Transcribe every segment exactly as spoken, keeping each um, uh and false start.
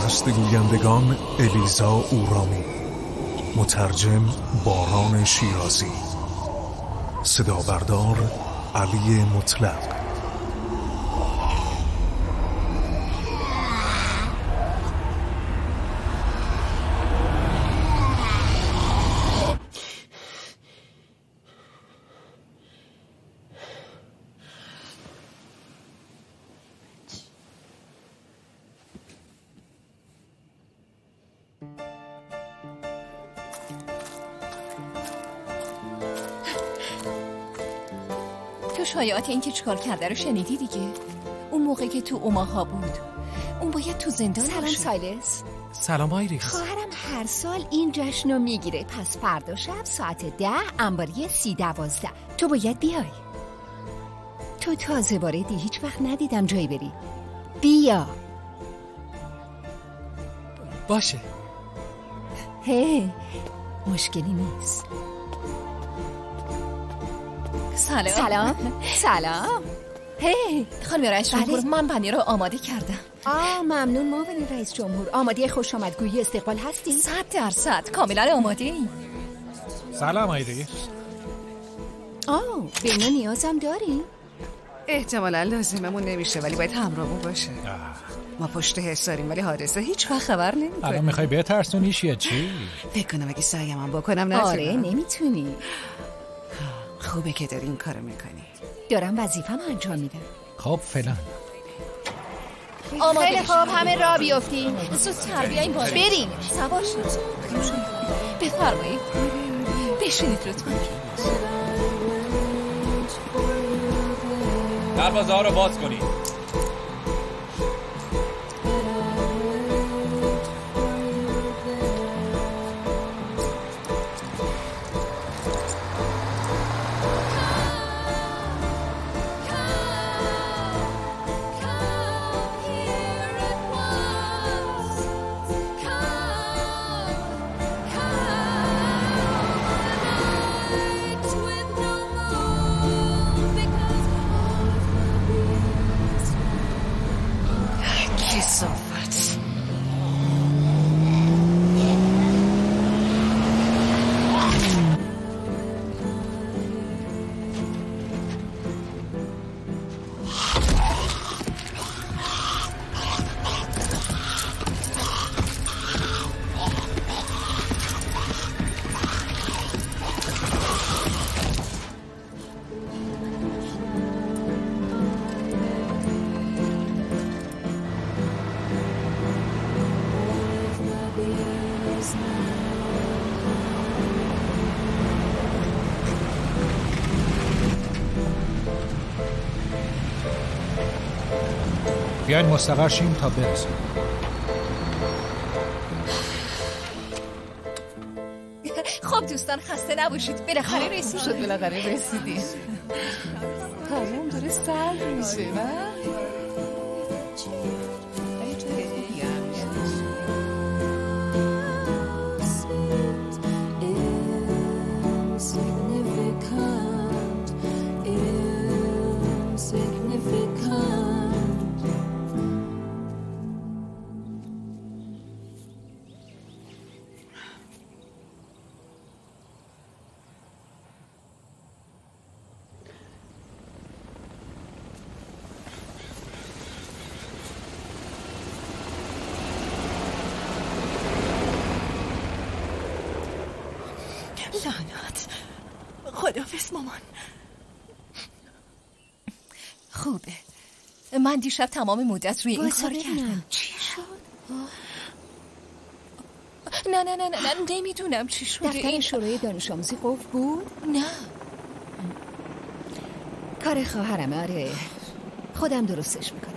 سرپرست گویندگان الیزا اورامی، مترجم باران شیرازی، صدا بردار علی مطلق. شایعات این که چیکار کرده رو شنیدی دیگه؟ اون موقع که تو اوماها بود اون باید تو زندان باشه. سلام سایلس. سلام آیریس. خواهرم هر سال این جشن رو میگیره، پس فردا شب ساعت ده انباری سی دوازده تو باید بیای. تو تازه واردی، هیچ وقت ندیدم جایی بری. بیا. باشه. هی مشکلی نیست. سلام. سلام. سلام. هی خانم رئیس جمهور، من پنیر رو آماده کردم. آه ممنون معاون رئیس جمهور. آماده خوش آمدگویی استقبال هستی؟ صد درصد کاملا آماده ایم. سلام آیریس. آه به اینا نیازم داری؟ احتمالا لازممون نمیشه ولی باید همراهمون باشه. آه. ما پشت حساریم ولی حادثه هیچ وقت خبر نمیکنه. الان میخوای بترسونیش یا چی؟ فکر کنم اگه سعیم هم بکنم نتونم. آره نمیتونی. خوبه که داری این کارو میکنی. دارم وظیفه‌مو انجام میدم. خب فعلا. خیلی خوب همه راه بیافتین. زودتر بیاین بالا. بریم. سوار شید. بفرمایید. بشینید لطفاً. دروازه ها رو باز کنید. بیاین مستقر شیم تا برسیم. خب دوستان خسته نباشید، بالاخره رسیدید. شد بالاخره رسیدید. هوام داره سرد میشه نه؟ لعنت. خداحافظ مامان. خوبه. من دیشب تمام مدت روی این کار کردم. چی شد؟ نه نه نه نه نمیدونم چی شده. دفتر این شورای دانش آموزی قفل بود؟ نه. کار خواهرم. آره خودم درستش میکنم.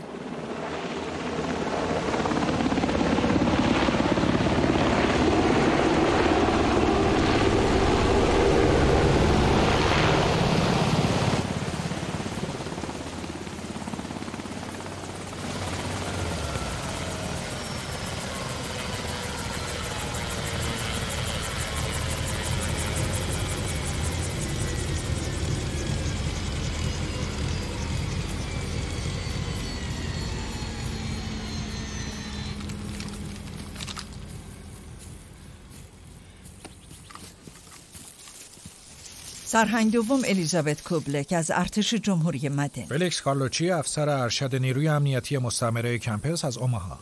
سرهنگ دوم الیزابت کوبلک از ارتش جمهوری مدنی. فلیکس کارلوچی افسر ارشد نیروی امنیتی مستعمره کمپس از اوماها.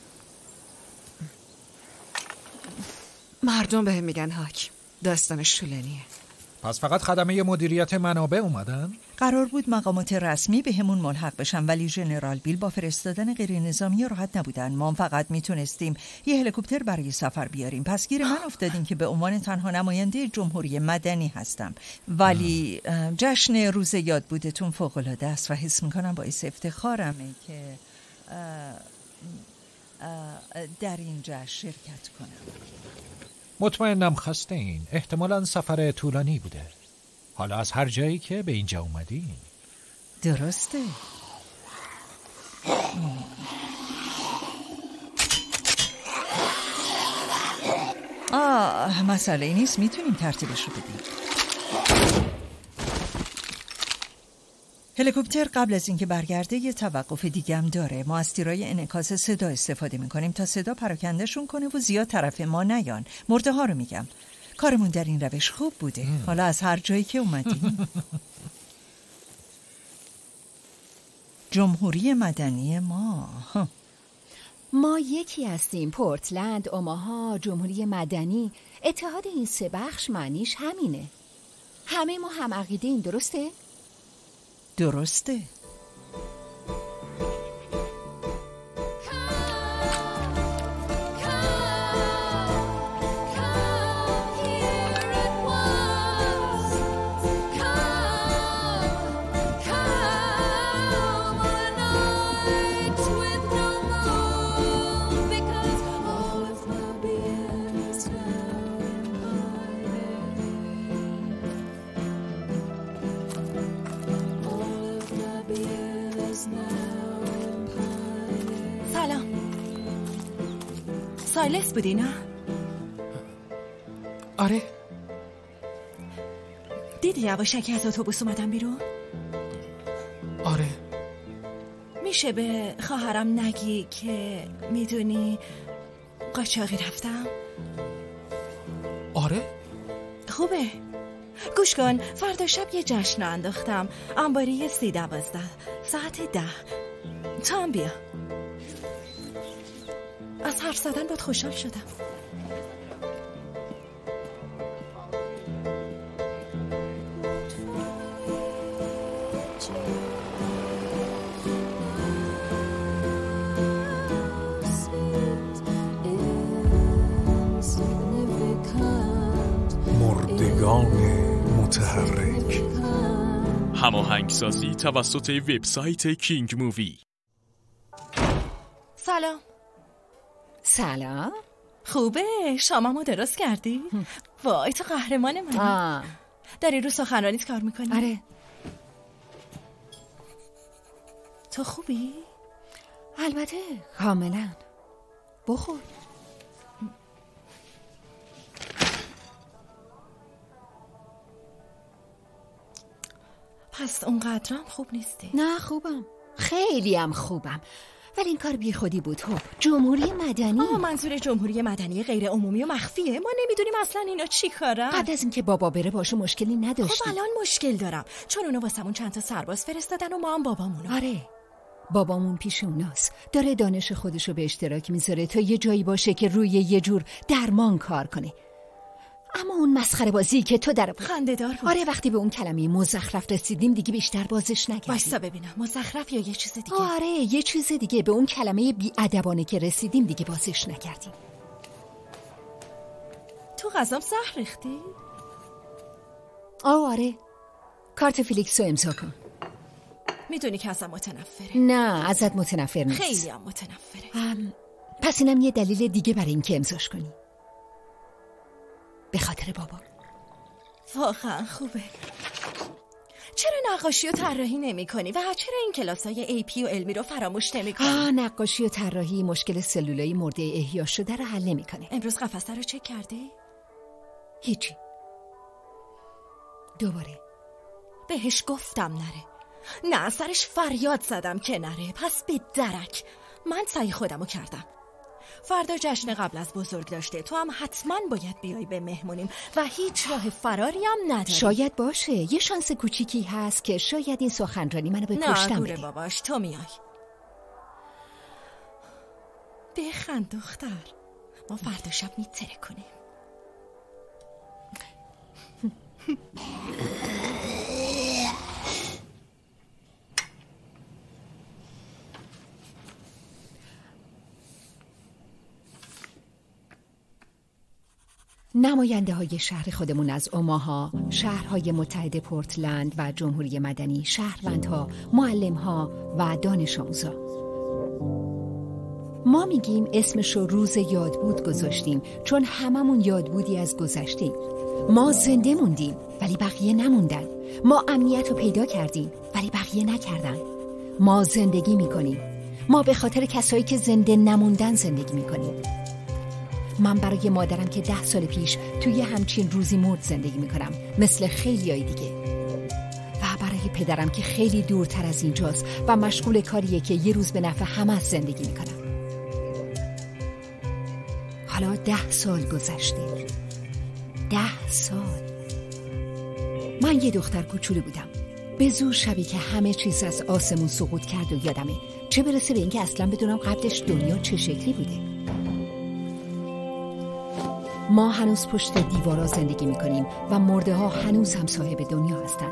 مردم بهم میگن حاکم. داستانش طولانیه. پس فقط خدمه مدیریت منابع اومدن؟ قرار بود مقامات رسمی به همون ملحق بشن، ولی ژنرال بیل با فرستادن غیر نظامی راحت نبودن. ما فقط میتونستیم یه هلیکوپتر برای سفر بیاریم. پس گیر من افتادیم که به عنوان تنها نماینده جمهوری مدنی هستم. ولی جشن روز یاد بودتون فوق‌العاده است و حس میکنم باعث افتخارمه که در این جشن شرکت کنم. مطمئنم خسته این. احتمالاً سفر طولانی بوده. حالا از هر جایی که به اینجا اومدین. درسته. آه مسئله نیست، میتونیم ترتیبش رو بدیم. هلیکوپتر قبل از اینکه برگرده یه توقف دیگه هم داره. ما از تیرای انعکاس صدا استفاده میکنیم تا صدا پراکندهشون کنه و زیاد طرف ما نیان. مرده ها رو میگم. کارمون در این روش خوب بوده. حالا از هر جایی که اومدیم. جمهوری مدنی ما ما یکی هستیم. پورتلند، اوماها، جمهوری مدنی. اتحاد این سه بخش معنیش همینه. همه ما هم عقیده این، درسته؟ درسته. سایلس بودی نه؟ آره. دیدی یواشکی از اتوبوس اومدم بیرون؟ آره. میشه به خواهرم نگی که میدونی قاچاقی رفتم؟ آره. خوبه. گوش کن، فردا شب یه جشن انداختم. انباری سی دوازده ساعت ده. تا هم بیا. از حرف زدن باید خوشحال شدم. مردگان متحرک. هماهنگسازی توسط وبسایت کینگ مووی. سلام. سلام. خوبه؟ شاممو درست کردی؟ وای تو قهرمان منی. آه. داری رو سخنرانیت کار میکنی؟ آره. تو خوبی؟ البته کاملا. بخور. پس اونقدرم خوب نیستی؟ نه خوبم، خیلی هم خوبم، ولی این کار بی خودی بود. خب جمهوری مدنی. آه منظور جمهوری مدنی غیر عمومی و مخفیه. ما نمیدونیم اصلا اینا چی کارن. قبل از اینکه بابا بره باشو مشکلی نداشتی؟ خب الان مشکل دارم، چون اونا واسمون چند تا سرباز فرستادن و ما هم بابامونو. آره بابامون پیش اوناست، داره دانش خودشو به اشتراک میذاره تا یه جایی باشه که روی یه جور درمان کار کنه. اما اون مسخره بازی که تو در خنده‌دار بود. آره وقتی به اون کلمه مزخرف رسیدیم دیگه بیشتر بازش نکردیم. وایسا ببینم مزخرف یا یه چیز دیگه؟ آره یه چیز دیگه. به اون کلمه بی‌ادبانه که رسیدیم دیگه بازش نکردیم. تو غذام زهر ریختی؟ آه آره. کارت فلیکسو امضا کن. میدونی که ازم متنفره. نه ازت متنفر نیست. خیلی هم متنفره. ام... پس اینم یه دلیل دیگه برای این که امضاش کنی. به خاطر بابا. واقعا خوبه. چرا نقاشی و طراحی نمی کنی و چرا این کلاسای ای پی و علمی رو فراموش نمی کنی؟ آه نقاشی و طراحی مشکل سلولای مرده احیا شده رو حل نمی کنه. امروز قفسه رو چک کردی؟ هیچی. دوباره بهش گفتم نره. نه سرش فریاد زدم که نره. پس به درک من سعی خودمو کردم. فردا جشن قبل از بزرگ داشته. تو هم حتما باید بیای به مهمونیم و هیچ راه فراری هم نداری. شاید باشه، یه شانس کوچیکی هست که شاید این سخنرانی منو به پشتم نه بده. گوره باباش، تو میای. بخند دختر، ما فردا شب میتره کنیم. نماینده های شهر خودمون از اوماها، شهرهای متحد پورتلند و جمهوری مدنی، شهروندها، معلمها و دانش آموزا. ما میگیم اسمش رو روز یادبود گذاشتیم چون هممون یادبودی از گذشتیم. ما زنده موندیم ولی بقیه نموندن. ما امنیت رو پیدا کردیم ولی بقیه نکردن. ما زندگی میکنیم. ما به خاطر کسایی که زنده نموندن زندگی میکنیم. من برای مادرم که ده سال پیش توی همچین روزی مرد زندگی میکنم، مثل خیلی های دیگه. و برای پدرم که خیلی دورتر از اینجاست و مشغول کاریه که یه روز به نفع همه زندگی میکنم. حالا ده سال گذشته. ده سال. من یه دختر کوچولو بودم. به زور شبی که همه چیز از آسمون سقوط کرد و یادمه. چه برسه به اینکه اصلا بدونم قبلش دنیا چه شکلی بوده. ما هنوز پشت دیوارا زندگی میکنیم و مرده ها هنوز هم صاحب دنیا هستن.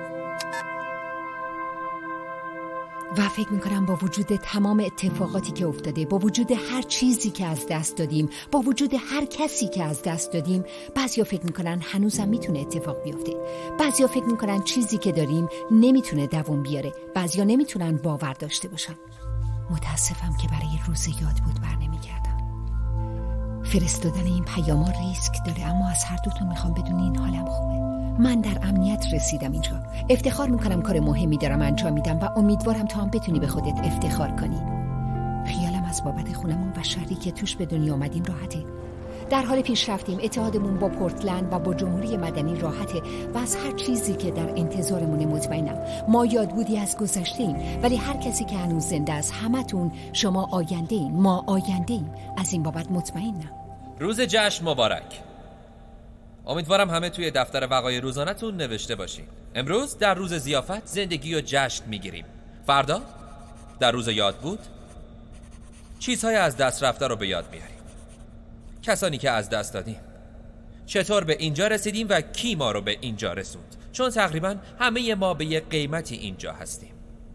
و فکر میکنم با وجود تمام اتفاقاتی که افتاده، با وجود هر چیزی که از دست دادیم، با وجود هر کسی که از دست دادیم، بعضیا فکر میکنن هنوزم میتونه اتفاق بیفته. بعضیا فکر میکنن چیزی که داریم نمیتونه دوام بیاره. بعضیا نمیتونن باور داشته باشن. متاسفم که برای روز یادبود بر نمیگردم. فرستادن این پیاما ریسک داره، اما از هر دوتون میخوام بدونین حالم خوبه. من در امنیت رسیدم اینجا. افتخار میکنم کار مهمی دارم انجام میدم و امیدوارم تو هم بتونی به خودت افتخار کنی. خیالم از بابت خونمون و شهری که توش به دنیا آمدیم راحته. در حال پیش رفتیم. اتحادمون با پورتلند و با جمهوری مدنی راحته و از هر چیزی که در انتظارمون مطمئنم. ما یادبودی از گذشته ایم، ولی هر کسی که هنوز زنده است، همتون شما آینده ایم. ما آینده ایم. از این بابت مطمئنم. روز جشن مبارک. امیدوارم همه توی دفتر وقایع روزانه‌تون نوشته باشین. امروز در روز ضیافت زندگی و جشن میگیریم. فردا در روز یادبود چیزهای از دست رفته رو به یاد میاریم. کسانی که از دست دادیم، چطور به اینجا رسیدیم و کی ما رو به اینجا رسوند، چون تقریبا همه ما به یه قیمتی اینجا هستیم.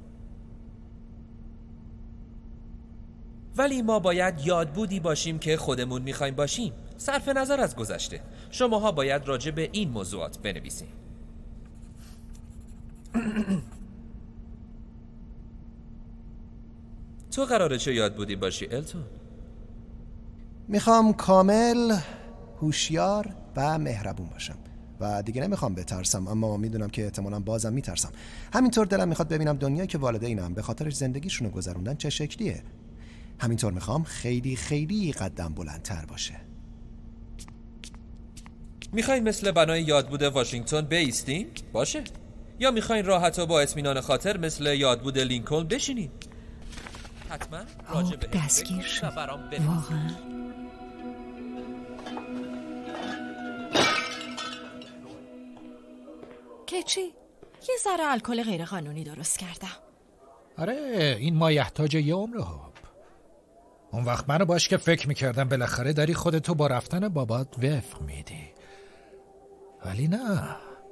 ولی ما باید یادبودی باشیم که خودمون میخوایم باشیم، صرف نظر از گذشته. شماها باید راجع به این موضوعات بنویسیم. تو قراره چه یادبودی باشی التون؟ میخوام کامل، هوشیار و مهربون باشم و دیگه نمیخوام بترسم، اما میدونم که احتمالاً بازم میترسم. همینطور دلم میخواد ببینم دنیایی که والدینم به خاطرش زندگیشونو گذروندن چه شکلیه. همینطور میخوام خیلی خیلی قدم بلندتر باشه. میخواین مثل بنای یادبود واشنگتن بایستین؟ باشه. یا میخواین راحت و با اطمینان خاطر مثل یادبود لینکلن بشینین؟ حتما راجع به دستگیر شد. واقعا کچی یه ذره الکل غیر قانونی درست کردم. آره این مایحتاج یه عمره. اون وقت منو باش که فکر میکردم بالاخره داری خودتو با رفتن بابات وفق میدی، ولی نه.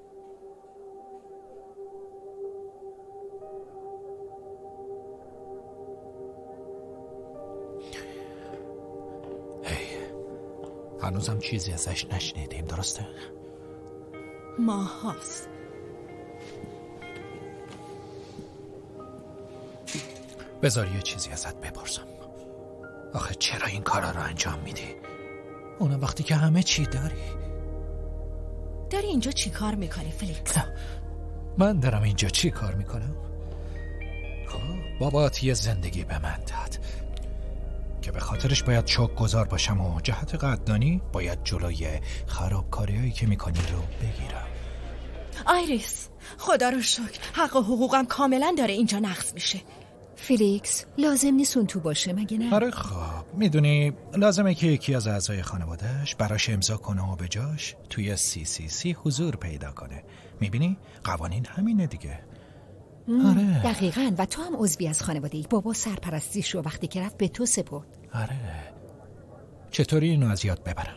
هی هنوزم چیزی ازش نشنیدیم، درسته؟ ماه هاست. بذار یه چیزی ازت بپرسم. آخه چرا این کارا رو انجام میدی؟ اونم وقتی که همه چی داری. داری اینجا چی کار میکنی فلیکس؟ من دارم اینجا چی کار میکنم؟ خب بابات یه زندگی به من داد که به خاطرش باید چوک گذار باشم و جهت قدردانی باید جلوی خرابکاریایی که میکنی رو بگیرم. آیریس خدا رو شکر حق و حقوقم کاملا داره اینجا نقض میشه. فیلیکس لازم نیست اون تو باشه مگه نه؟ آره خب میدونی لازمه که یکی از اعضای خانوادهش براش امضا کنه و به جاش توی سی سی سی حضور پیدا کنه. میبینی قوانین همینه دیگه. آره دقیقاً. و تو هم عضوی از خانواده ای. بابا سرپرستیش رو وقتی که رفت به تو سپرد. آره چطوری اینو از یاد ببرم؟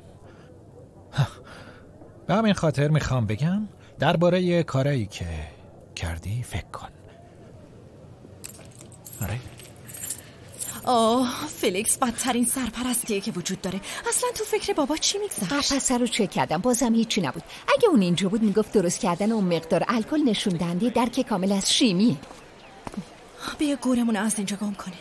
به همین خاطر میخوام بگم درباره کارایی که کردی فکر کن. آره آه فیلیکس بدترین سرپرستیه که وجود داره. اصلا تو فکر بابا چی میگذشت؟ قفسه رو چک کردم بازم هیچی نبود. اگه اون اینجا بود میگفت درست کردن اون مقدار الکل نشون دهنده درک کامل از شیمی. بیا گورمون از اینجا گم کنیم.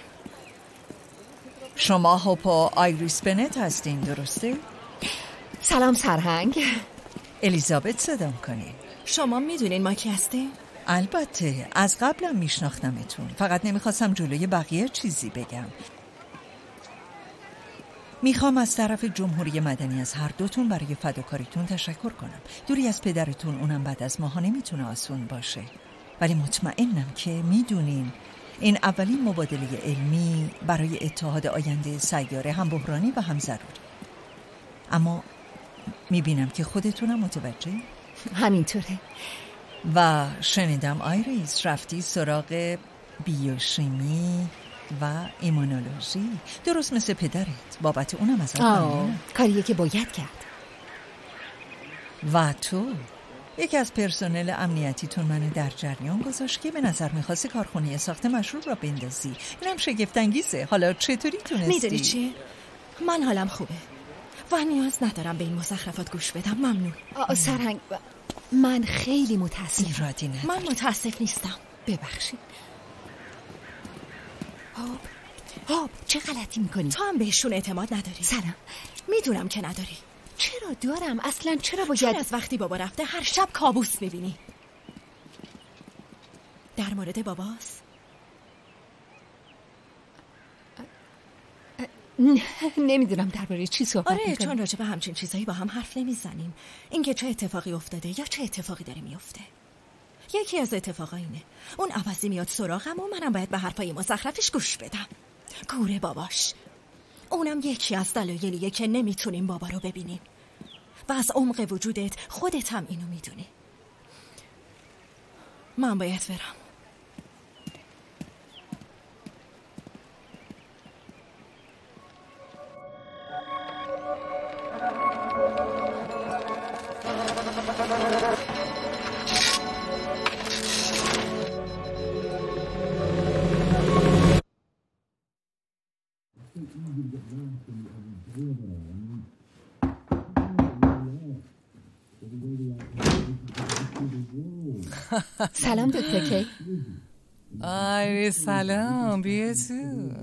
شما هاپ و آیریس بنت هستین درسته؟ سلام سرهنگ. الیزابت صدام کنین. شما میدونین ما کی هستیم؟ البته از قبلم میشناختمتون، فقط نمیخواستم جلوی بقیه چیزی بگم. میخوام از طرف جمهوری مدنی از هر دوتون برای فداکاریتون تشکر کنم. دوری از پدرتون اونم بعد از ماها نمیتونه آسون باشه، ولی مطمئنم که میدونین این اولین مبادله علمی برای اتحاد آینده سیاره هم بحرانی و هم ضروری. اما میبینم که خودتونم متوجه. همینطوره. و شنیدم آیریس رفتی سراغ بیوشیمی و ایمونولوژی، درست مثل پدرت. بابت اونم از آه کاریه که باید کرد. و تو یکی از پرسنل امنیتیتون من در جریان گذاشت که به نظر میخواستی کارخونه ساخت مشروب را بندازی. اینم شگفت‌انگیزه. حالا چطوری تونستی؟ میدونی چی؟ من حالم خوبه و نیاز ندارم به این مزخرفات گوش بدم. ممنون. سرهنگ من خیلی متاسفم. ایرادی نداره. من متاسف نیستم. ببخشید. هاپ هاپ چه غلطی میکنی؟ تو هم بهشون اعتماد نداری. سلام. میدونم که نداری. چرا دارم؟ اصلا چرا باید؟ چرا از وقتی بابا رفته هر شب کابوس میبینی؟ در مورد باباست؟ نمیدونم درباره چی صحبت آره میکنی. چون راجع به همچین چیزایی با هم حرف نمیزنیم. اینکه چه اتفاقی افتاده یا چه اتفاقی داره میفته. یکی از اتفاقا اینه اون عوضی میاد سراغم و منم باید به حرفای مزخرفش گوش بدم. گوره باباش. اونم یکی از دلایلیه که نمیتونیم بابا رو ببینیم و از عمق وجودت خودت هم اینو میدونی. من باید برم. سلام دکتر کی. آره سلام. بیا تو.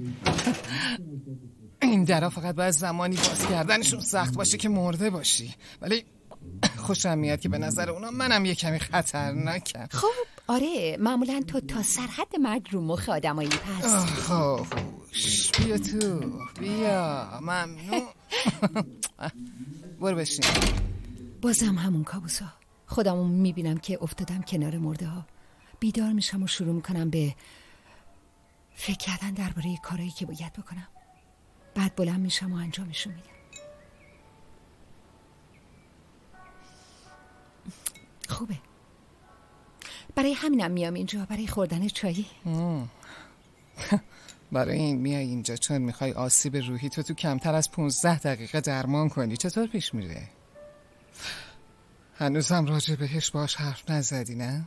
این درها فقط باید زمانی باز کردنشون سخت باشه که مرده باشی، ولی خوشم میاد که به نظر اونا منم یه کمی خطرناکم. خب آره معمولا تو تا سرحد مرگ رو مخ آدمایی پس. خب بیا تو. بیا. ممنون. برو بشین. بازم همون کابوسا. خودمو میبینم که افتادم کنار مرده ها. بیدار میشم و شروع میکنم به فکر کردن درباره کارهایی که باید بکنم. بعد بلند میشم و انجامشو میدم. خوبه. برای همینم میام اینجا، برای خوردن چایی. برای این میای اینجا چون میخوای آسیب روحی تو تو کمتر از پونزده دقیقه درمان کنی. چطور پیش میره؟ هنوزم راجع بهش باش حرف نزدی نه؟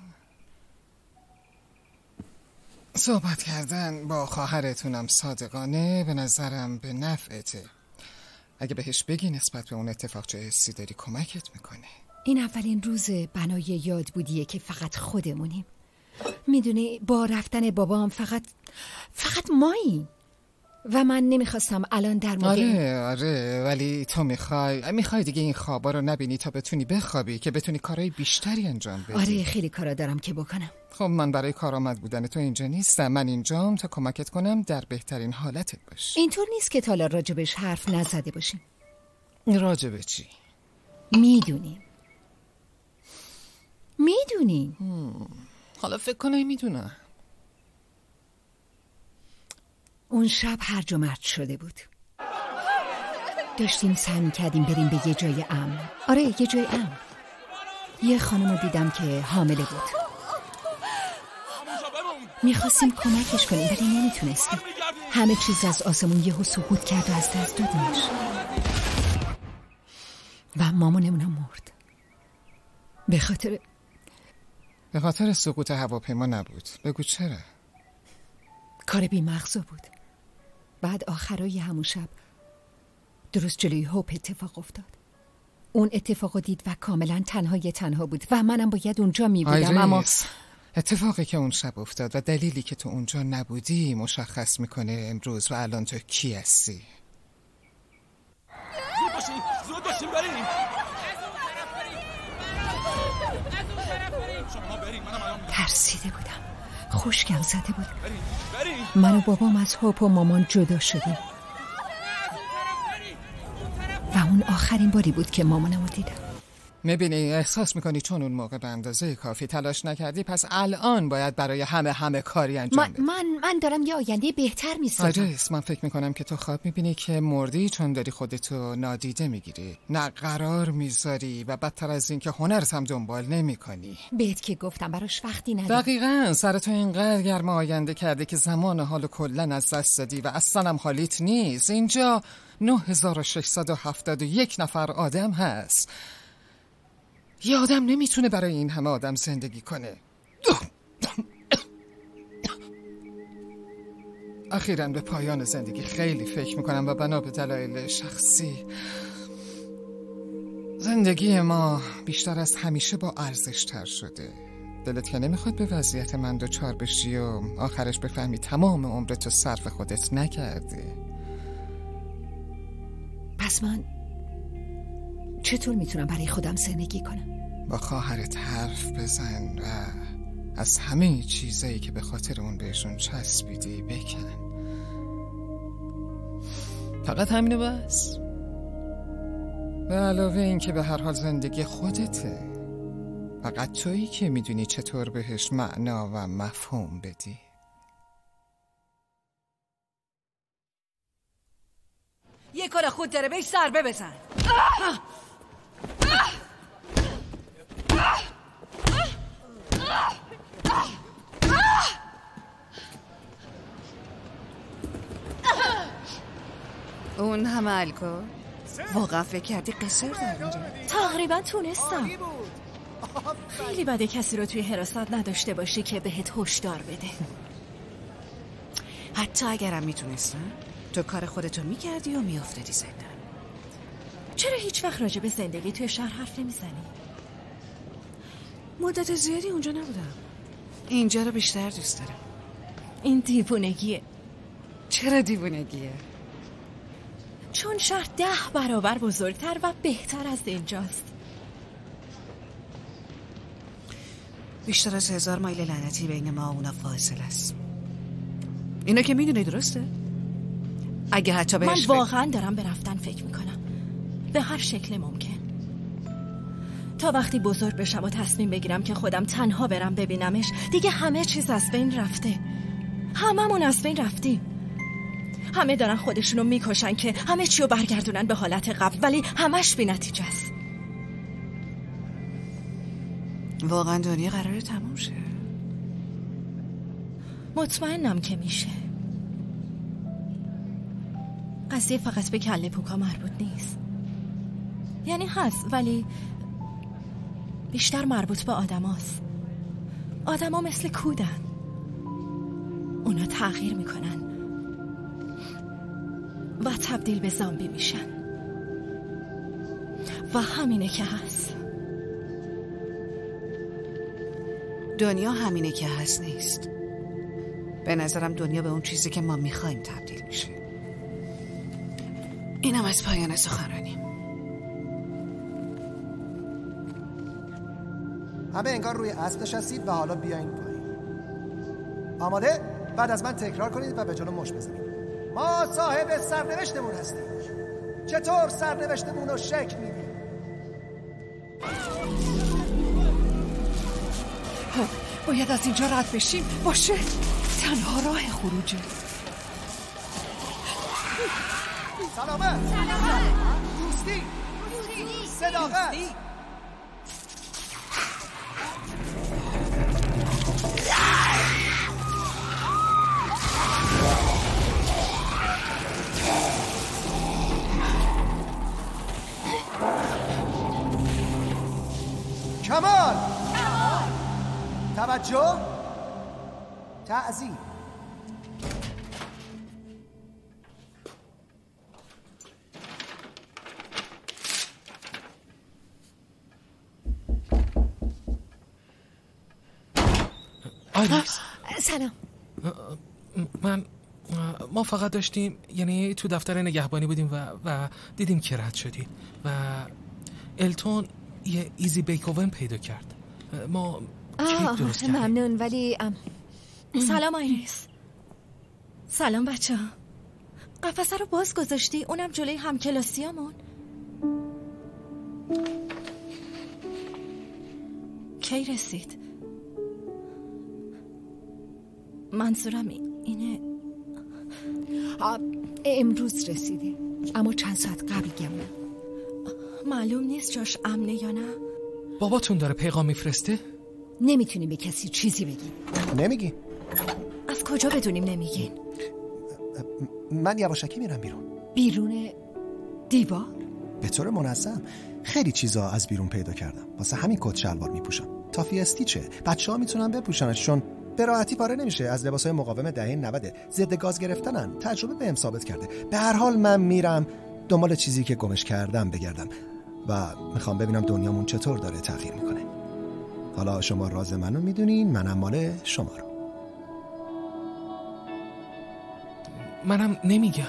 صحبت کردن با خواهرتونم صادقانه به نظرم به نفعته. اگه بهش بگی نسبت به اون اتفاق چه حسی داری کمکت میکنه. این اولین روز بنای یاد بودیه که فقط خودمونیم. میدونی با رفتن بابام فقط فقط ماییم و من نمیخواستم الان در مورد آره آره ولی تو میخوای میخوای دیگه این خوابا رو نبینی تا بتونی بخوابی که بتونی کارهای بیشتری انجام بدی. آره خیلی کارا دارم که بکنم. خب من برای کارآمد بودن تو اینجا نیستم. من اینجام تا کمکت کنم در بهترین حالتت باشی. اینطور نیست که تا حالا راجبش حرف نزده باشیم. راجب چی؟ میدونیم میدونیم حالا فکر کنم میدونم. اون شب هرج و مرج شده بود. داشتیم سعی می‌کردیم بریم به یه جای امن. آره یه جای امن. یه خانم رو دیدم که حامله بود. میخواستیم کمکش کنیم ولی نمیتونستیم. همه چیز از آسمون یهو سقوط کرد و از دست دادیمش و مامانمون مرد. به خاطر به خاطر سقوط هواپیما نبود. بگو چرا؟ کار بی‌مغزا بود. بعد آخرای همون شب درست جلوی هوپ اتفاق افتاد. اون اتفاقو دید و کاملا تنهای تنها بود و منم باید اونجا می بودم. اما اتفاقی که اون شب افتاد و دلیلی که تو اونجا نبودی مشخص میکنه امروز و الان تو کی هستی. زود باشین زود باشین بریم. ترسیده بودم. خوشگم زده بود. من و بابام از هوپ و مامان جدا شدیم و اون آخرین باری بود که مامانمو دیدم. میبینی احساس میکنی چون اون موقع به اندازه کافی تلاش نکردی پس الان باید برای همه همه کاری انجام بدی. من من دارم یه آینده بهتر میسازم. آجیس من فکر میکنم که تو خواب میبینی که مردی چون داری خودتو نادیده میگیری، نه قرار میذاری و بدتر از این که هنرت هم دنبال نمیکنی. بهت که گفتم براش وقتی ندارم. دقیقاً سرتو اینقدر گرم آینده کرده که زمان حالو کلن از دست دادی و اصلا هم حالیت نیست. اینجا نه هزار و ششصد و هفتاد و یک نفر آدم هست. یه آدم نمیتونه برای این همه آدم زندگی کنه. اخیراً به پایان زندگی خیلی فکر میکنم و بنا به دلایل شخصی زندگی ما بیشتر از همیشه با ارزش تر شده. دلت که نمیخواد به وضعیت من دوچار بشی و آخرش بفهمی تمام عمرتو صرف خودت نکردی. پس من چطور میتونم برای خودم زندگی کنم؟ با خواهرت حرف بزن و از همه چیزایی که به خاطر اون بهشون چسبیدی بکن. فقط همینه بس. به علاوه این که به هر حال زندگی خودته، فقط تویی که میدونی چطور بهش معنا و مفهوم بدی. یه کار خود داره بهش ضربه بزن. اون همه الکل؟ واقعا فکر کردی قصر در میره؟ تقریبا تونستم. خیلی بده کسی رو توی حراست نداشته باشی که بهت هشدار بده. حتی اگرم میتونستم تو کار خودتو میکردی و میافتادی زندان. چرا هیچ وقت راجع به زندگی توی شهر حرف نمیزنی؟ مدت زیادی اونجا نبودم. اینجا رو بیشتر دوست دارم. این دیوونگیه. چرا دیوونگیه؟ چون شهر ده برابر بزرگتر و بهتر از اینجاست. بیشتر از هزار مایل لعنتی بین ما و اونا فاصله است. اینا که میدونی درسته؟ اگه حتی بهش من واقعا دارم به رفتن فکر میکنم، به هر شکل ممکن. تا وقتی بزرگ بشم و تصمیم بگیرم که خودم تنها برم ببینمش، دیگه همه چیز از بین رفته. هممون از بین رفتیم. همه دارن خودشونو میکشن که همه چیو برگردونن به حالت قبل، ولی همش بی نتیجه است. واقعا دنیا قراره تموم شه؟ مطمئنم که میشه. قضیه فقط به کله پوکا مربوط نیست. یعنی هست ولی بیشتر مربوط به آدم هست. آدم ها مثل کودن. اونا تغییر میکنن و تبدیل به زامبی میشن و همینه که هست. دنیا همینه که هست نیست. به نظرم دنیا به اون چیزی که ما میخوایم تبدیل میشه. اینم از پایان سخنرانی. همه انگار روی اسب نشستید و حالا بیاین پایین. آماده؟ بعد از من تکرار کنید و به جلو مش بزنید. ما صاحب سرنوشتمون هستیم. چطور سرنوشتمون رو شکل میدیم؟ باید از اینجا رد بشیم. باشه، تنها راه خروجه. سلامت سلامت دوستی صداقت کمال توجه تعظیم آیریس سلام. من ما فقط داشتیم، یعنی تو دفتر نگهبانی بودیم و و دیدیم که رد شدی و التون یه ایزی بیک اوون پیدا کرد. ما کیک درست کردیم. ممنون ولی ام... سلام آیریس. سلام بچه ها. قفسه رو باز گذاشتی؟ اونم جلوی همکلاسیامون. کی رسید؟ منظورم اینه امروز رسیده، اما چند ساعت قبل گمون. معلوم نیست جاش امنه یا نه. باباتون داره پیغام میفرسته؟ نمیتونیم به کسی چیزی بگیم. نمیگی؟ از کجا بدونیم نمیگین؟ من یواشکی میرم بیرون. بیرون دیوار؟ به طور منظم. خیلی چیزا از بیرون پیدا کردم، واسه همین کت شلوار میپوشم. تافی استیچه، بچه‌ها میتونن بپوشنش چون به راحتی پاره نمیشه. از لباسای مقاوم دهه نود، ضد گاز گرفتنن. تجربه بهم ثابت کرده. به هر حال من میرم دنبال چیزی که گمش کردم بگردم و میخوام ببینم دنیامون چطور داره تغییر میکنه. حالا شما راز منو میدونین، منم مال شما رو. منم نمیگم.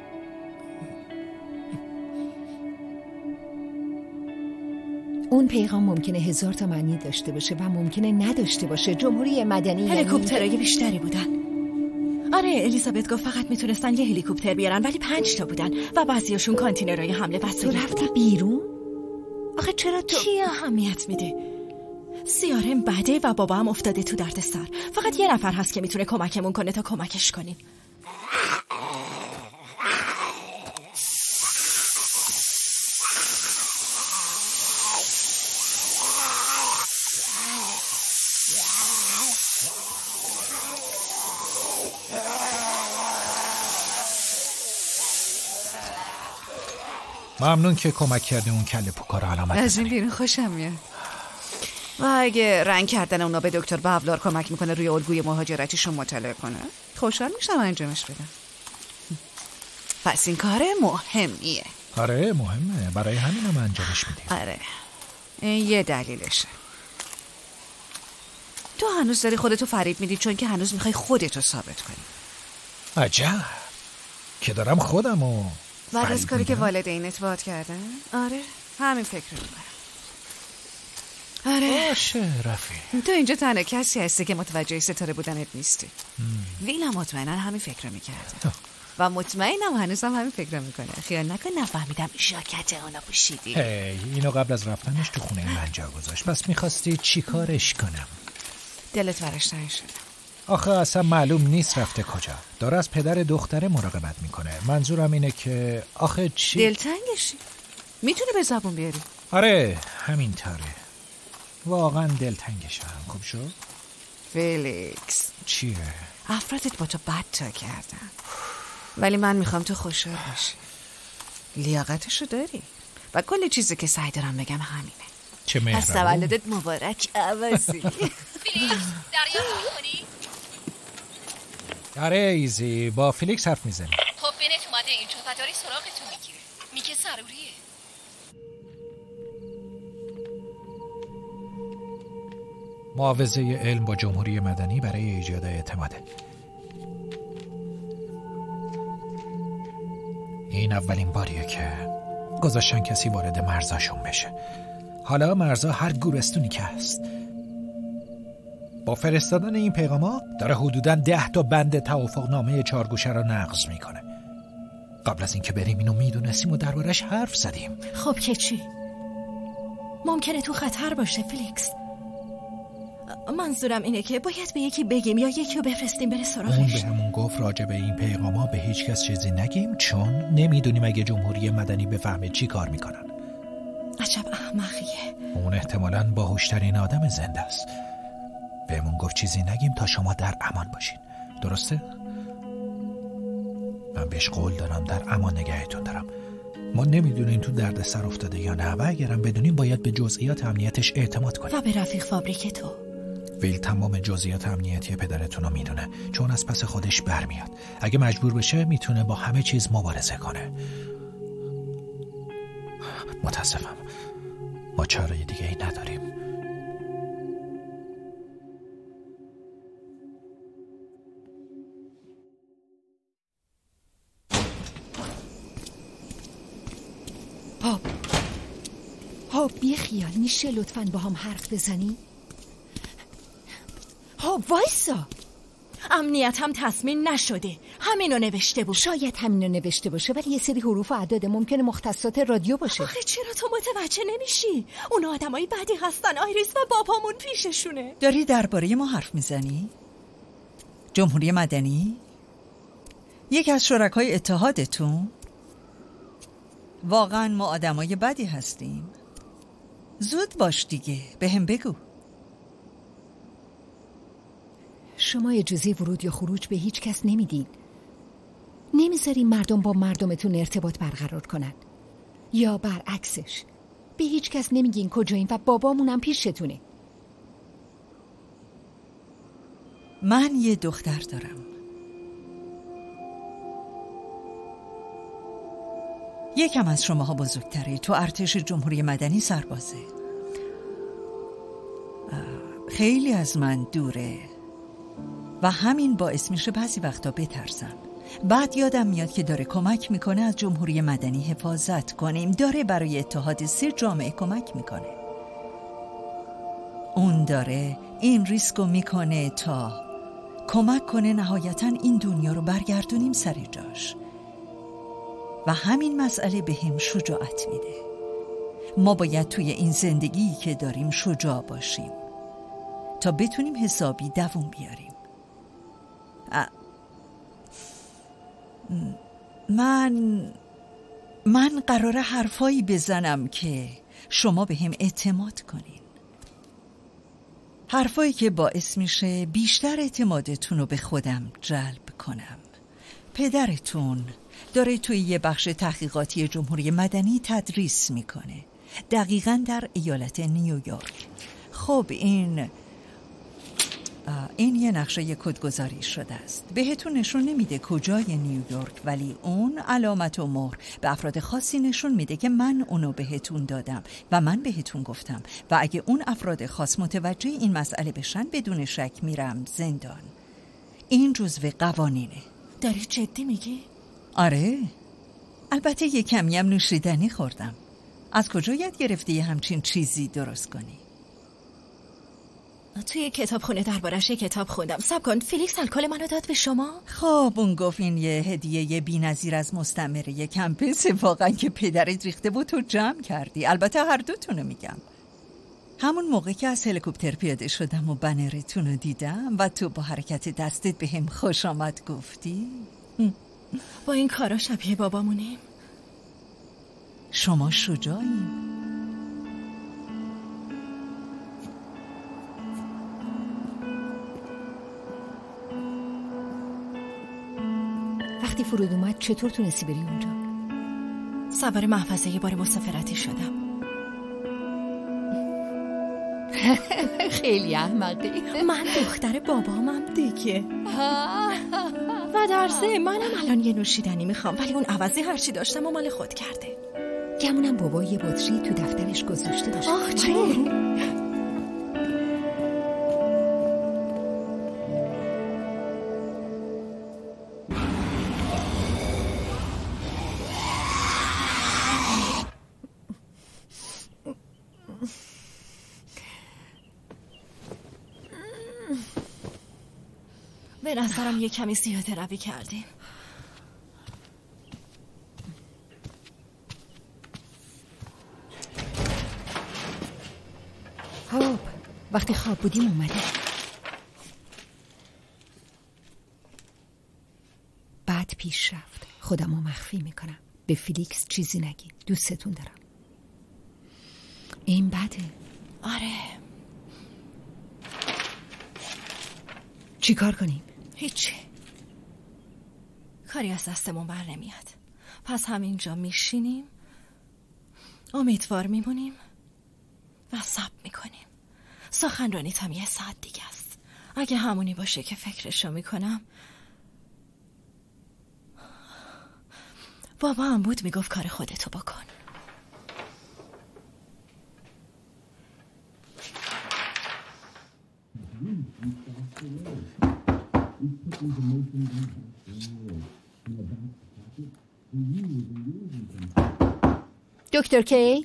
اون پیغام ممکنه هزار تا معنی داشته باشه و ممکنه نداشته باشه. جمهوری مدنی هلیکوپترهای بیشتری بودن. آره الیزابت گفت فقط میتونستن یه هلیکوپتر بیارن ولی پنج تا بودن و بعضیاشون کانتینرهای حمله بستگی. تو رفتی بیرون؟ آخه چرا تو کی اهمیت میده؟ سیارم بده و بابا هم افتاده تو درد سر. فقط یه نفر هست که میتونه کمکمون کنه تا کمکش کنیم. ممنون که کمک کردی اون کله پوکا رو علامت بزنی. از این بیرون خوشم میاد. و اگه رنگ کردن اونا به دکتر بابلار کمک میکنه روی الگوی مهاجرتیشون مطالعه کنه، خوشحال میشم انجامش بدم. پس این کار مهمیه. آره مهمه، برای همین هم انجامش میدیم. آره این یه دلیلشه. تو هنوز داری خودتو فریب میدی چون که هنوز میخوای خودتو ثابت کنی. عجب که دارم خودمو بعد از کاری که والدینت باهات کردن؟ آره همین فکر رو میکنم. آره باشه رفیق. تو اینجا تنها کسی هستی که متوجه ستاره بودنت نیستی. ویلا مطمئنا همین فکر رو میکرده و مطمئنم هنوز هم همین فکر رو میکنه. خیال نکن نفهمیدم ژاکت اونا پوشیدی. هی اینو قبل از رفتنش تو خونه من جا گذاشت. پس میخواستی چی کارش کنم؟ دلت برش تنگ شده. آخه اصلا معلوم نیست رفته کجا. داره از پدر دختره مراقبت میکنه. منظورم اینه که آخه چی؟ دلتنگشی. میتونی به زبون بیاری؟ آره همینطوره. واقعا دلتنگشم. خوب شد؟ فلیکس چیه؟ افرادت با تو بد تا کردن ولی من میخوام تو خوشحال باشی. لیاقتشو داری و کل چیزی که سعی دارم بگم همینه. چه مهربون. از تولدت مبارک عوضی. فلیکس دریا میکنی؟ آره ایزی با فلیکس حرف میزنی. خب بنت اومده اینجا و داری سراغتون میگیره. میگه ضروریه. معاوضه علم با جمهوری مدنی برای ایجاد اعتماده. این اولین باریه که گذاشتن کسی وارد مرزاشون بشه. حالا مرزا هر گورستونی که هست. با فرستادن این پیغاما داره حدوداً ده تا بند توافقنامه چارگوشه رو نقض میکنه. قبل از اینکه بریم اینو میدونستیم و دربارش حرف زدیم. خب که چی؟ ممکنه تو خطر باشه فلیکس. منظورم اینه که باید به یکی بگیم یا یکی رو بفرستیم بره سراغش. اون به همون گفت راجع به این پیغاما به هیچ کس چیزی نگیم، چون نمیدونیم اگه جمهوری مدنی بفهمه چی کار میکنن. عجب احمقیه. اون احتمالاً باهوشترین آدم زنده است. بهمون گفت چیزی نگیم تا شما در امان باشین. درسته؟ من بهش قول دارم در امان نگهتون دارم. ما نمیدونیم تو درد سر افتاده یا نه و اگرم بدونیم باید به جزئیات امنیتش اعتماد کنیم. و به رفیق فابریک تو. ویل تمام جزئیات امنیتی پدرتون رو میدونه، چون از پس خودش برمیاد. اگه مجبور بشه میتونه با همه چیز مبارزه کنه. متاسفم، ما چاره دیگه ای نداریم. هاپ هاپ بی خیال، میشه لطفاً با هم حرف بزنی؟ هاپ وایسا. امنیت هم تصمیم نشده، همینو نوشته بود. شاید همینو نوشته باشه، ولی یه سری حروف و اعداد ممکنه مختصات رادیو باشه. آخه چرا تو متوجه نمیشی؟ اون آدمای بدی هستن، آیریس و بابامون پیششونه. داری درباره ما حرف میزنی؟ جمهوری مدنی؟ یک از شرکای اتحادتون؟ واقعا ما آدمای بدی هستیم؟ زود باش دیگه، به هم بگو. شما اجازه ورود یا خروج به هیچ کس نمیدین. نمیذارین مردم با مردمتون ارتباط برقرار کنن. یا برعکسش، به هیچ کس نمیگین کجایین و بابامونم پیشتونه. من یه دختر دارم. یکم از شماها بزرگتره، تو ارتش جمهوری مدنی سربازه. خیلی از من دوره و همین باعث میشه بعضی وقتا بترسم. بعد یادم میاد که داره کمک میکنه از جمهوری مدنی حفاظت کنیم، داره برای اتحاد سه جامعه کمک میکنه. اون داره این ریسکو میکنه تا کمک کنه نهایتاً این دنیا رو برگردونیم سر جاش. و همین مسئله به هم شجاعت میده. ما باید توی این زندگی که داریم شجاع باشیم تا بتونیم حسابی دووم بیاریم. من من قراره حرفایی بزنم که شما به هم اعتماد کنین. حرفایی که باعث میشه بیشتر اعتمادتون رو به خودم جلب کنم. پدرتون داره توی یه بخش تحقیقاتی جمهوری مدنی تدریس میکنه، دقیقاً در ایالت نیویورک. خب این این یه نقشه کدگذاری شده است. بهتون نشون نمیده کجای نیویورک، ولی اون علامت و مهر به افراد خاصی نشون میده که من اونو بهتون دادم و من بهتون گفتم و اگه اون افراد خاص متوجه این مسئله بشن بدون شک میرم زندان. این جزو قوانینه. داری جدی میگی؟ آره، البته یه کمی هم نوشیدنی خوردم. از کجا یاد گرفتی یه همچین چیزی درست کنی؟ توی کتابخونه دربارش کتاب خوندم. صبر کن، فیلیکس الکل منو داد به شما؟ خب اون گفت این یه هدیه بی‌نظیر از مستعمره کمپس، واقعا که پدرت ریخته بود تو جمع کردی. البته هر دوتونو میگم. همون موقع که از هلیکوپتر پیاده شدم و بنرتون رو دیدم و تو با حرکت دستت به هم خوش آمد گفتی. با این کارا شبیه بابامونیم. شما شجاعین. وقتی فرود اومد چطور تونستی بری اونجا؟ سوار محفظه یه بار مسافرتی شدم. خیلی احمقی. من دختر بابامم دیگه. و در ضمن منم الان یه نوشیدنی میخوام، ولی اون عوضی هرچی داشتم و مال خود کرده. گمونم بابا یه بطری تو دفترش گذاشته داشت. آخ چه؟ به نظرم یه کمی زیاده روی کردیم. خب وقتی خواب بودیم اومده. بعد پیش رفت. خودم رو مخفی میکنم. به فیلیکس چیزی نگید. دوستتون دارم. این بده. آره. چی کار کنیم؟ هیچی. کاری از دستمون بر نمیاد. پس همینجا میشینیم، امیدوار میمونیم و صبر میکنیم. سخنرانی تا یه ساعت دیگه است. اگه همونی باشه که فکرشو میکنم. بابا هم بود میگفت کار خودتو بکن. دکتر کی؟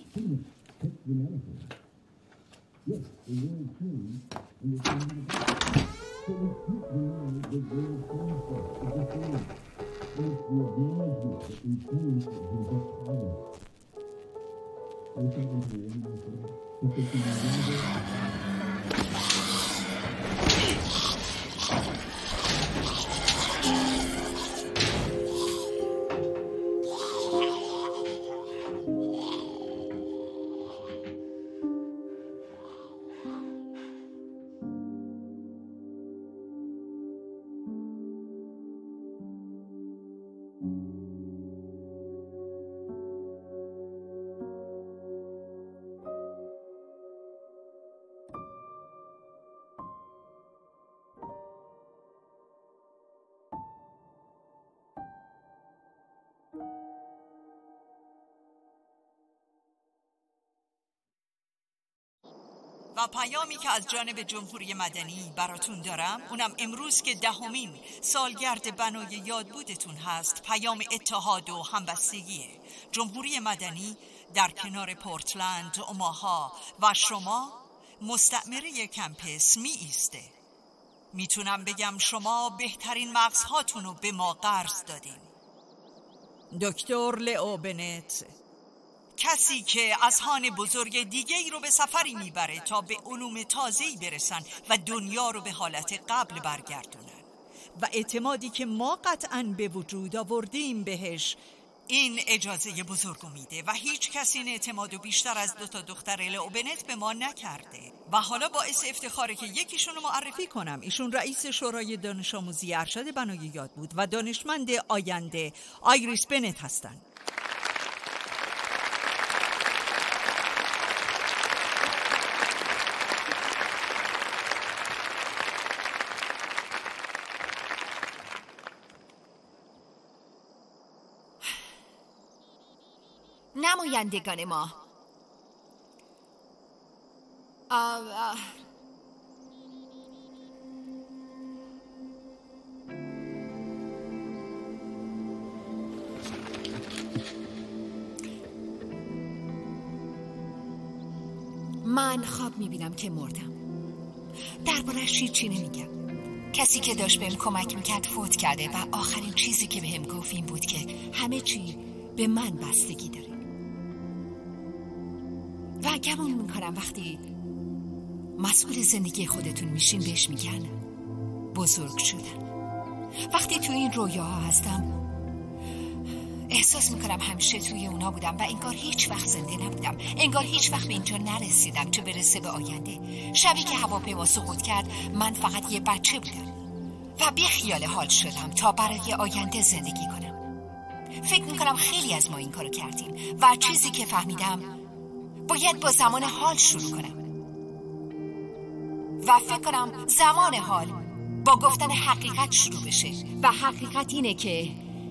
و پیامی که از جانب جمهوری مدنی براتون دارم، اونم امروز که دهمین سالگرد بنای یادبودتون هست، پیام اتحاد و همبستگیه. جمهوری مدنی در کنار پورتلند، اوماها و شما مستعمره کمپس می ایسته. میتونم بگم شما بهترین مغزهاتون رو به ما قرض دادین. دکتر لئو بنت، کسی که اذهان بزرگ دیگه ای رو به سفری میبره تا به علوم تازه‌ای برسن و دنیا رو به حالت قبل برگردونن و اعتمادی که ما قطعاً به وجود آوردیم بهش این اجازه بزرگو میده و هیچ کسی این اعتمادو بیشتر از دو تا دختر لئو بنت به ما نکرده. و حالا باعث افتخاره که یکیشون رو معرفی کنم. ایشون رئیس شورای دانش آموزی ارشد بنای یادبود و دانشمند آینده آیریس بنت هستن. نمایندگان ما، آه آه. من خواب میبینم که مردم. درباره‌اش هیچی نمیگم. کسی که داشت بهم کمک میکرد فوت کرده و آخرین چیزی که بهم گفت این بود که همه چی به من بستگی داره. و گمان میکنم وقتی مسئول زندگی خودتون میشین بهش میگن بزرگ شدن. وقتی توی این رویاها هستم احساس میکنم همیشه توی اونا بودم و انگار هیچ وقت زنده نبودم. انگار هیچ وقت به اینجا نرسیدم چه برسه به آینده. شبی که هواپیما سقوط کرد من فقط یه بچه بودم و بی خیال حال شدم تا برای آینده زندگی کنم. فکر میکنم خیلی از ما این کارو کردیم و چیزی که فهمیدم باید با زمان حال شروع کنم و فکر کنم زمان حال با گفتن حقیقت شروع بشه و حقیقت اینه که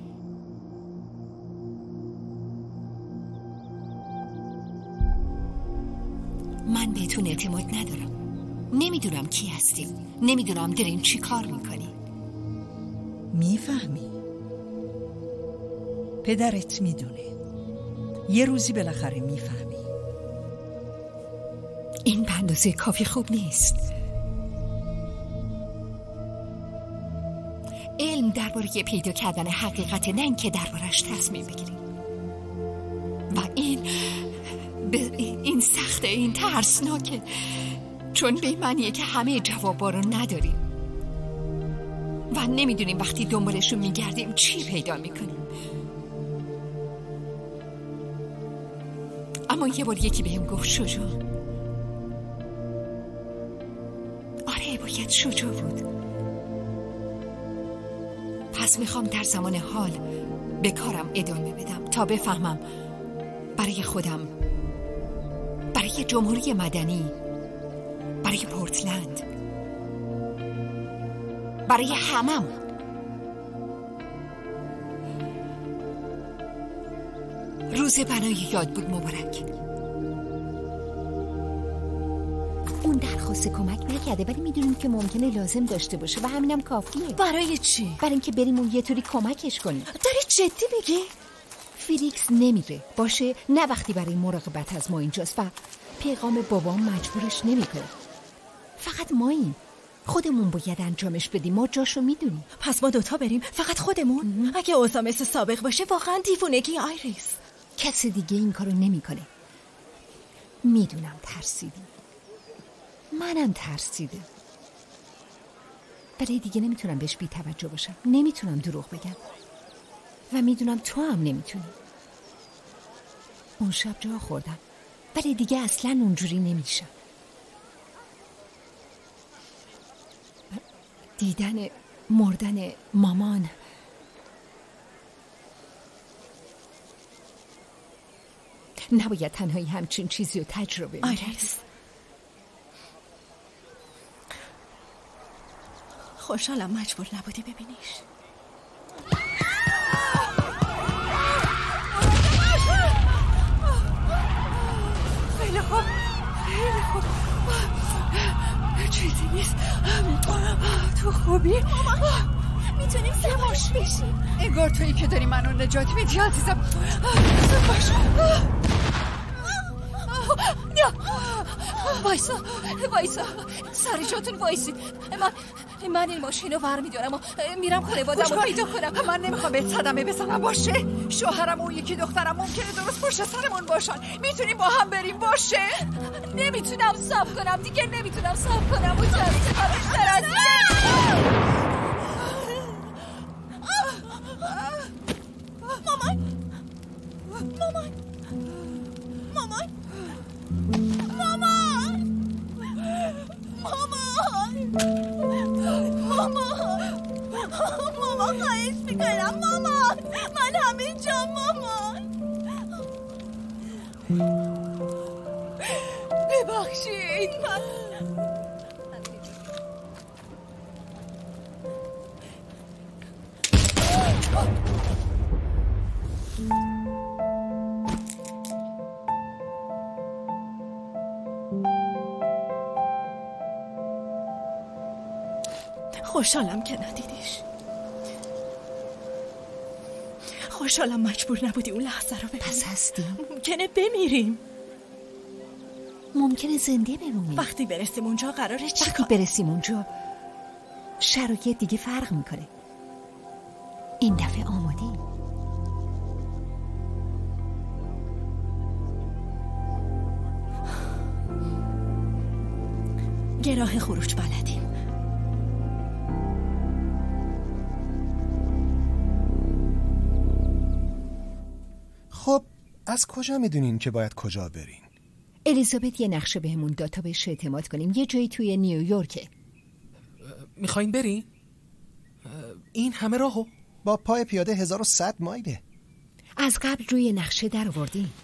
من بهتون اعتماد ندارم. نمیدونم کی هستیم، نمیدونم دارین چی کار میکنی. میفهمی؟ پدرت میدونه. یه روزی بالاخره میفهمی. این به اندازه کافی خوب نیست. علم درباره پیدا کردن حقیقت، نه اینکه دربارش تصمیم بگیریم. و این ب... این سخته، این ترسناکه، چون به معنیه که همه جوابا رو نداریم و نمیدونیم وقتی دنبالشون میگردیم چی پیدا میکنیم. اما یه بار یکی بهم گفت شجاع. آره باید شجاع بود. پس میخوام در زمان حال به کارم ادامه بدم تا بفهمم برای خودم، برای جمهوری مدنی، برای پورتلند، برای هممون روز بنای یاد بود مبارک. اون درخواست کمک نکرده ولی میدونیم که ممکنه لازم داشته باشه و همینم کافیه. برای چی؟ برای اینکه بریم اون یه طوری کمکش کنیم. داری جدی میگی؟ فیلیکس نمیره باشه، نه وقتی برای مراقبت از ما اینجاست و پیغام بابام مجبورش نمیکنه. فقط ماییم، خودمون باید انجامش بدیم. ما جاشو میدونیم. پس ما دوتا بریم فقط خودمون؟ اگه اوضاع مثل سابق باشه واقعا دیوونگی آیریس. کسی دیگه این کارو نمیکنه. میدونم ترسیدی، منم ترسیدم، ولی دیگه نمیتونم بهش بی توجه باشم. نمیتونم دروغ بگم و میدونم تو هم نمیتونی. اون شب جا خوردم ولی دیگه اصلا اونجوری نمیشم. دیدن مردن مامان نباید تنهایی همچین چیزی رو تجربه می‌کردی. آیریس خوشحالم مجبور نبودی ببینیش. خیلی خوب خیلی خوب، چیزی نیست. تو خوبی؟ میتونیم سوارش بشیم. انگار تویی که داری منو نجات میدی عزیزم. باش. نه وایسا وایسا سر جاتون وایسید. من من این ماشین رو ور میدارم و میرم خانواده‌مو پیدا کنم. من نمیخوام بهت صدمه بزنم باشه. شوهرم و یکی دخترم ممکنه درست پشت سرمون باشن. میتونیم با هم بریم باشه. نمیتونم صبر کنم دیگه، نمیتونم صبر کنم. متاسفم بیشتر از مامان مامان مامان مامان مامان مامان مامان خواهش میکنم مامان، من همین جا مامان. ببخشید من خوشحالم که ندیدیش. خوشحالم مجبور نبودی اون لحظه رو ببینی. پس هستیم؟ ممکنه بمیریم، ممکنه زنده بمونیم. وقتی برسیم اونجا قراره چی وقتی برسیم اونجا شرایط دیگه فرق میکنه. این دفعه آماده‌ایم. یه راه خروج بلدیم. خب از کجا میدونین که باید کجا برین؟ الیزابت یه نقشه بهمون داد تا بهش اعتماد کنیم. یه جایی توی نیویورکه. میخواین برین؟ این همه راهو؟ با پای پیاده هزار و صد مایله. از قبل روی نقشه در آوردیم.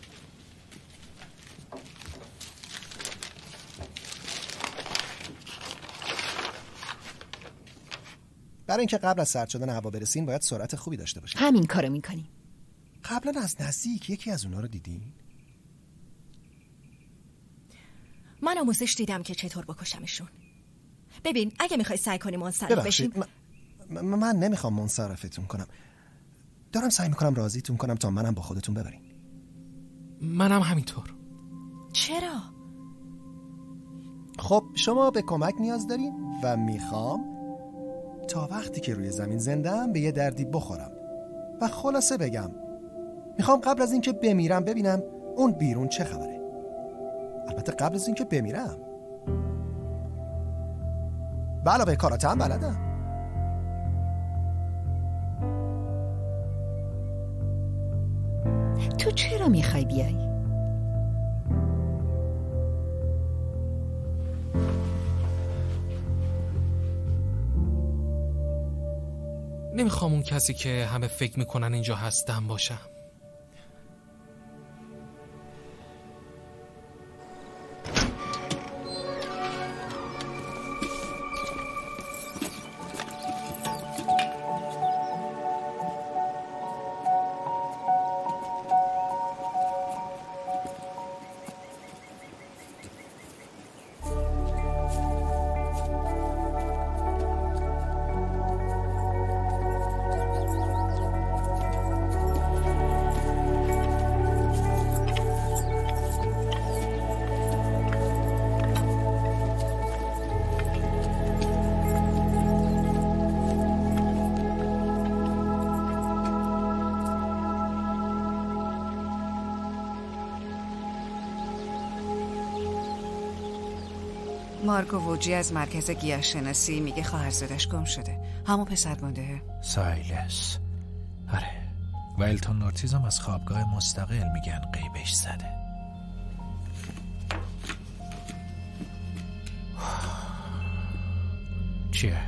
برای اینکه قبل از سرد شدن هوا برسیم باید سرعت خوبی داشته باشیم. همین کارو میکنیم. قبلا از نزدیک یکی از اونا رو دیدین؟ من آموزش دیدم که چطور بکشمشون. ببین اگه میخوای سعی کنی منصرف ببخشید بشیم من, من نمیخوام منصرفتون کنم، دارم سعی میکنم راضیتون کنم تا منم با خودتون ببرین. منم همینطور. چرا؟ خب شما به کمک نیاز دارین و میخوام تا وقتی که روی زمین زنده‌ام به یه دردی بخورم و خلاصه بگم میخوام قبل از اینکه بمیرم ببینم اون بیرون چه خبره. البته قبل از اینکه بمیرم. به علاوه کاراته هم بلدم. تو چرا میخوای بیای؟ نمیخوام اون کسی که همه فکر میکنن اینجا هستم باشم. مارکو ووجی از مرکز گیاهشناسی میگه خواهرزادش گم شده. همون پسر گنده. سایلس. آره. و التون نورتیز هم از خوابگاه مستقل میگن غیبش زده. چیه؟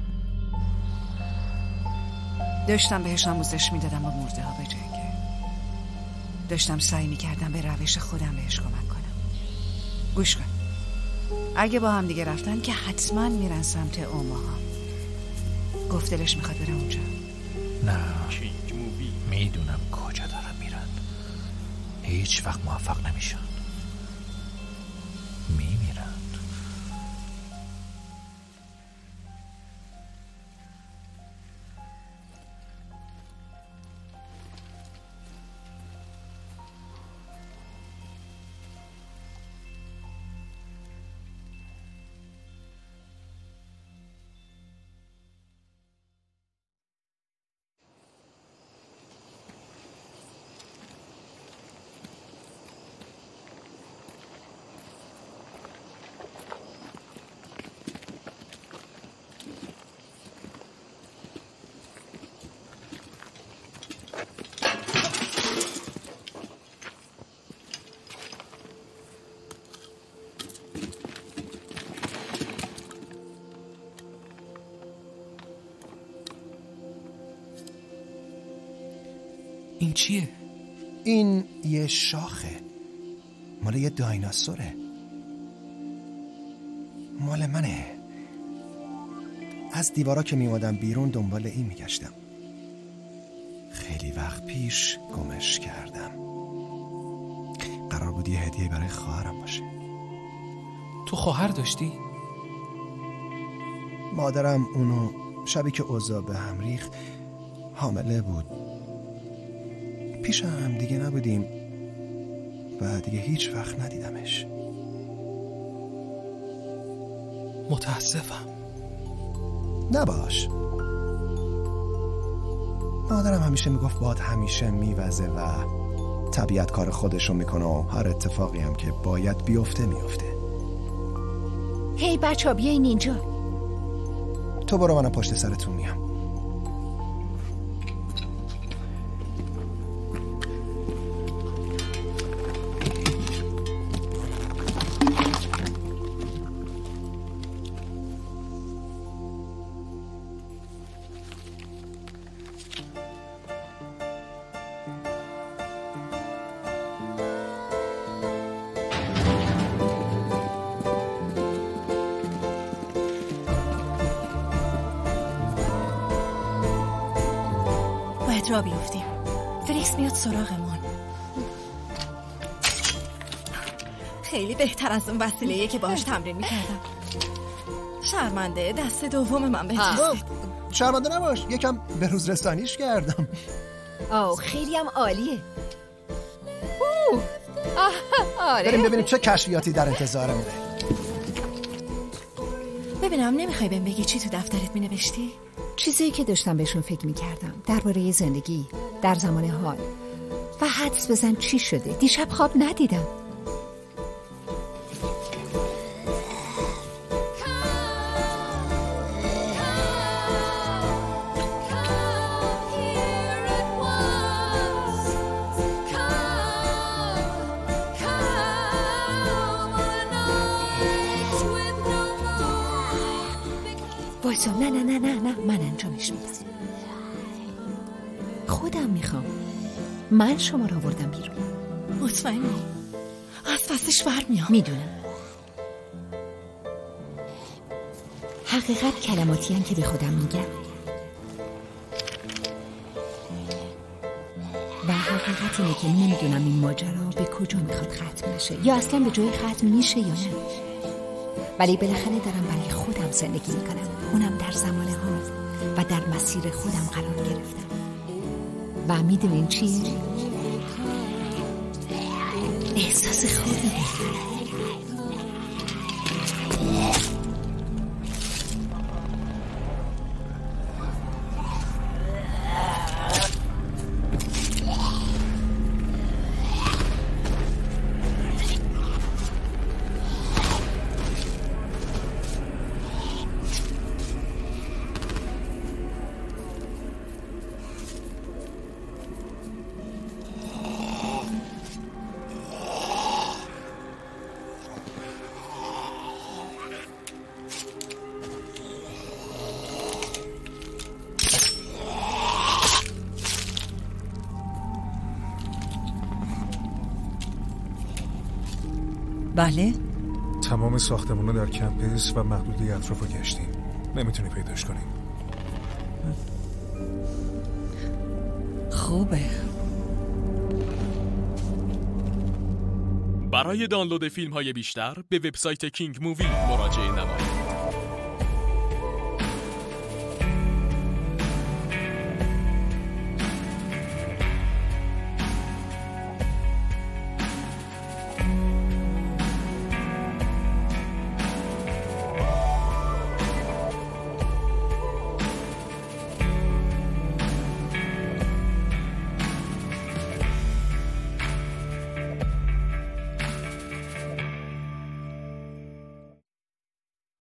داشتم بهش آموزش میدادم با مرده ها بجنگه. داشتم سعی میکردم به روش خودم بهش کمک کنم. گوش کن. اگه با هم دیگه رفتن که حتما میرن سمت اوماها. گفت دلش میخواد بره اونجا. نه میدونم کجا دارن میرن. هیچ وقت موفق نمیشن. میمیرن. این چیه؟ این یه شاخه. مال یه دایناسوره. مال منه. از دیوارا که میومدم بیرون دنبال این میگشتم. خیلی وقت پیش گمش کردم. قرار بود یه هدیه برای خواهرم باشه. تو خواهر داشتی؟ مادرم اونو شبی که اوضاع به هم ریخت حامله بود. پیش هم دیگه نبودیم و دیگه هیچ وقت ندیدمش. متاسفم. نباش. مادرم همیشه میگفت باد همیشه میوزه و طبیعت کار خودشو میکنه و هر اتفاقی هم که باید بیفته میفته. هی بچه ها بیاین اینجا. تو برو، منم پشت سرتون میام. را بیفتیم. فریکس میاد سراغمون. خیلی بهتر از اون وسیله‌ایه که باهاش تمرین میکردم. شرمنده دست دوم من بهتره. شرمنده نباش، یکم به روز رسانیش کردم. آه خیلی هم عالیه. اوه آره. بریم ببینیم چه کشفیاتی در انتظارمونه. ببینم نمیخوای بهم بگی چی تو دفترت مینوشتی؟ چیزایی که داشتم بهشون فکر میکردم درباره زندگی در زمان حال و حدس بزن چی شده. دیشب خواب ندیدم. وایسا. نه نه نه نه نه من انجامش میدم. خودم میخوام. من شما رو آوردم بیرون. مطمئنی؟ از پسش ور میام. میدونم. حقیقت کلماتی هن که به خودم میگم و حقیقت اینه که نمیدونم این ماجرا به کجا میخواد ختم بشه، یا اصلا به جای ختم میشه یا نه، ولی بالاخره دارم برای خودم زندگی میکنم، اونم در زمان ها و در مسیر خودم قرار گرفتم. و میدونین چیه؟ احساس خوبی. بله؟ تمام ساختمونا در کمپس و محدوده اطراف رو گشتیم. نمیتونی پیداش کنی. خوبه. برای دانلود فیلم های بیشتر به وبسایت کینگ مووی مراجعه نمایید.